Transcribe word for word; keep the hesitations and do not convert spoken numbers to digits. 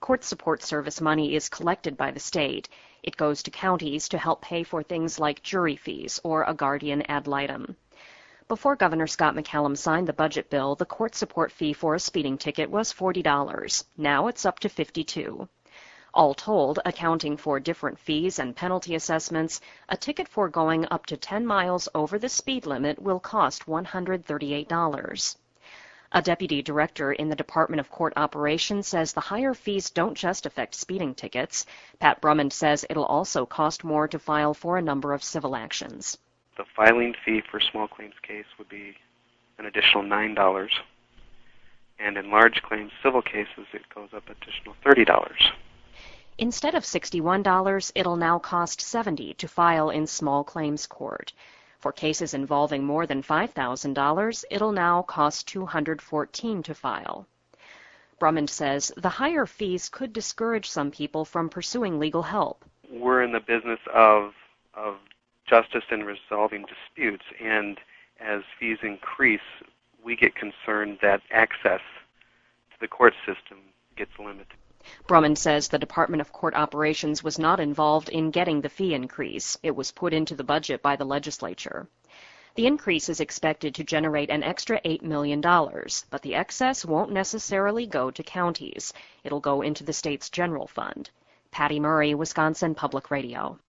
Court support service money is collected by the state. It goes to counties to help pay for things like jury fees or a guardian ad litem. Before Governor Scott McCallum signed the budget bill, the court support fee for a speeding ticket was forty dollars. Now it's up to fifty-two dollars. All told, accounting for different fees and penalty assessments, a ticket for going up to ten miles over the speed limit will cost one hundred thirty-eight dollars. A deputy director in the Department of Court Operations says the higher fees don't just affect speeding tickets. Pat Brummond says it'll also cost more to file for a number of civil actions. The filing fee for small claims case would be an additional nine dollars. And in large claims civil cases, it goes up additional thirty dollars. Instead of sixty-one dollars, it'll now cost seventy dollars to file in small claims court. For cases involving more than five thousand dollars, it'll now cost two hundred fourteen dollars to file. Brummond says the higher fees could discourage some people from pursuing legal help. We're in the business of, of justice and resolving disputes, and as fees increase, we get concerned that access to the court system gets limited. Brummond says the Department of Court Operations was not involved in getting the fee increase. It was put into the budget by the legislature. The increase is expected to generate an extra eight million dollars, but the excess won't necessarily go to counties. It'll go into the state's general fund. Patty Murray, Wisconsin Public Radio.